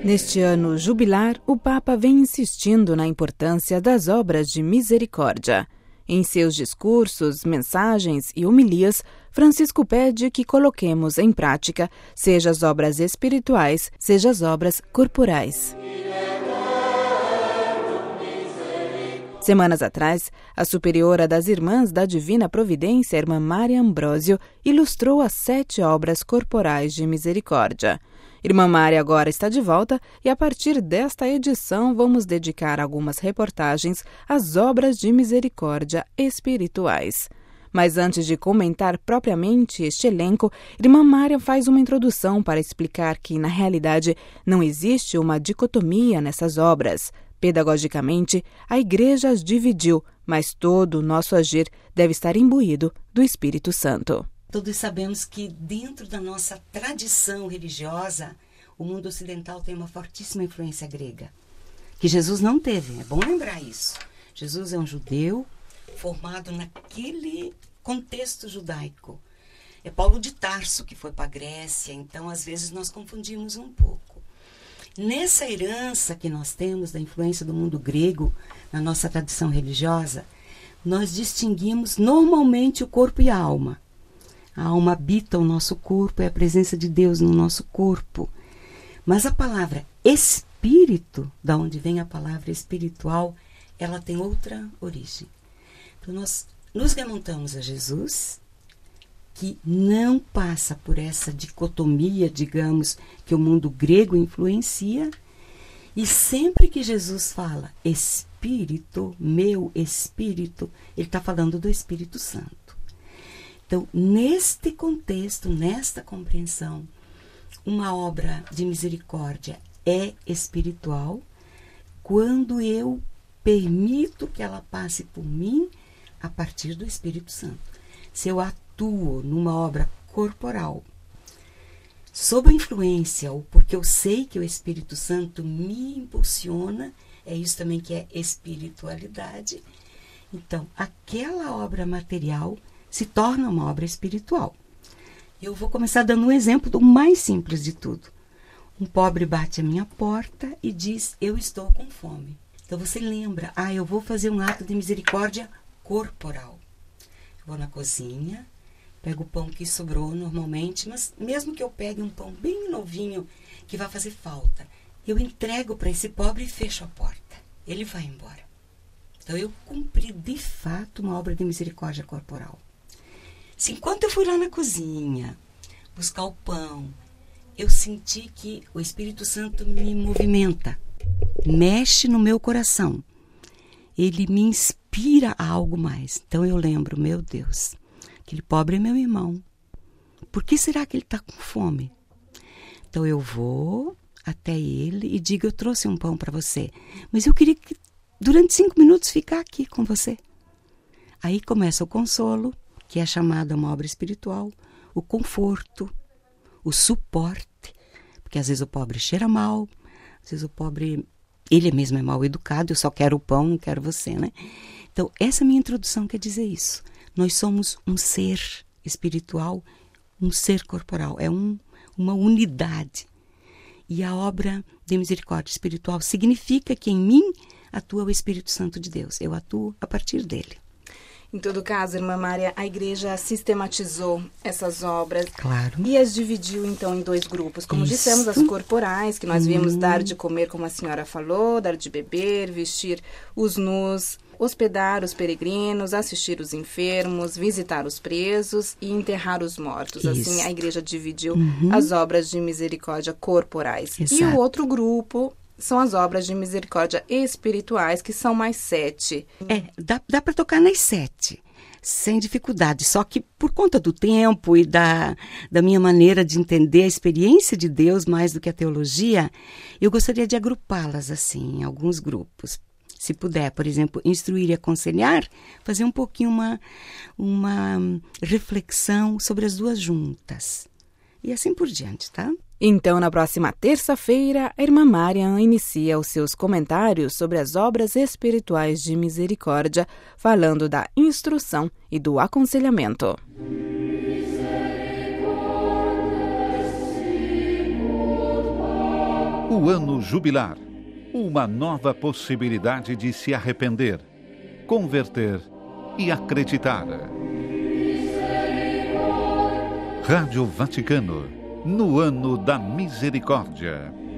Neste ano jubilar, o Papa vem insistindo na importância das obras de misericórdia. Em seus discursos, mensagens e homilias, Francisco pede que coloquemos em prática, seja as obras espirituais, seja as obras corporais. Semanas atrás, a superiora das Irmãs da Divina Providência, Irmã Maria Ambrósio, ilustrou as 7 obras corporais de misericórdia. Irmã Maria agora está de volta e, a partir desta edição, vamos dedicar algumas reportagens às obras de misericórdia espirituais. Mas antes de comentar propriamente este elenco, Irmã Maria faz uma introdução para explicar que, na realidade, não existe uma dicotomia nessas obras. Pedagogicamente, a Igreja as dividiu, mas todo o nosso agir deve estar imbuído do Espírito Santo. Todos sabemos que dentro da nossa tradição religiosa, o mundo ocidental tem uma fortíssima influência grega, que Jesus não teve, é bom lembrar isso. Jesus é um judeu formado naquele contexto judaico. É Paulo de Tarso que foi para a Grécia, então às vezes nós confundimos um pouco. Nessa herança que nós temos da influência do mundo grego na nossa tradição religiosa, nós distinguimos normalmente o corpo e a alma. A alma habita o nosso corpo, é a presença de Deus no nosso corpo. Mas a palavra espírito, da onde vem a palavra espiritual, ela tem outra origem. Então nós nos remontamos a Jesus, que não passa por essa dicotomia, digamos, que o mundo grego influencia, e sempre que Jesus fala espírito, meu espírito, ele está falando do Espírito Santo. Então, neste contexto, nesta compreensão, uma obra de misericórdia é espiritual quando eu permito que ela passe por mim a partir do Espírito Santo. Se eu atuo numa obra corporal, sob a influência, ou porque eu sei que o Espírito Santo me impulsiona, é isso também que é espiritualidade, então aquela obra material se torna uma obra espiritual. Eu vou começar dando um exemplo do mais simples de tudo. Um pobre bate a minha porta e diz, eu estou com fome. Então você lembra, eu vou fazer um ato de misericórdia corporal. Eu vou na cozinha, pego o pão que sobrou normalmente, mas mesmo que eu pegue um pão bem novinho, que vai fazer falta, eu entrego para esse pobre e fecho a porta. Ele vai embora. Então eu cumpri de fato uma obra de misericórdia corporal. Se enquanto eu fui lá na cozinha buscar o pão, eu senti que o Espírito Santo me movimenta, mexe no meu coração. Ele me inspira a algo mais. Então eu lembro, meu Deus, aquele pobre é meu irmão. Por que será que ele está com fome? Então eu vou até ele e digo, eu trouxe um pão para você, mas eu queria que durante 5 minutos ficar aqui com você. Aí começa o consolo, que é chamada uma obra espiritual, o conforto, o suporte, porque às vezes o pobre cheira mal, às vezes o pobre, ele mesmo é mal educado, eu só quero o pão, não quero você, né? Então, essa minha introdução quer dizer isso. Nós somos um ser espiritual, um ser corporal, é uma unidade. E a obra de misericórdia espiritual significa que em mim atua o Espírito Santo de Deus, eu atuo a partir dele. Em todo caso, Irmã Maria, a Igreja sistematizou essas obras. Claro. E as dividiu, então, em 2 grupos. Como Isso. dissemos, as corporais, que nós viemos dar de comer, como a senhora falou, dar de beber, vestir os nus, hospedar os peregrinos, assistir os enfermos, visitar os presos e enterrar os mortos. Isso. Assim, a Igreja dividiu as obras de misericórdia corporais. Exato. E o outro grupo são as obras de misericórdia espirituais, que são mais 7. Dá para tocar nas 7, sem dificuldade. Só que por conta do tempo e da minha maneira de entender a experiência de Deus mais do que a teologia, eu gostaria de agrupá-las assim, em alguns grupos. Se puder, por exemplo, instruir e aconselhar, fazer um pouquinho uma reflexão sobre as 2 juntas. E assim por diante, tá? Então, na próxima terça-feira, a Irmã Marian inicia os seus comentários sobre as obras espirituais de misericórdia, falando da instrução e do aconselhamento. O ano jubilar. Uma nova possibilidade de se arrepender, converter e acreditar. Rádio Vaticano, no ano da misericórdia.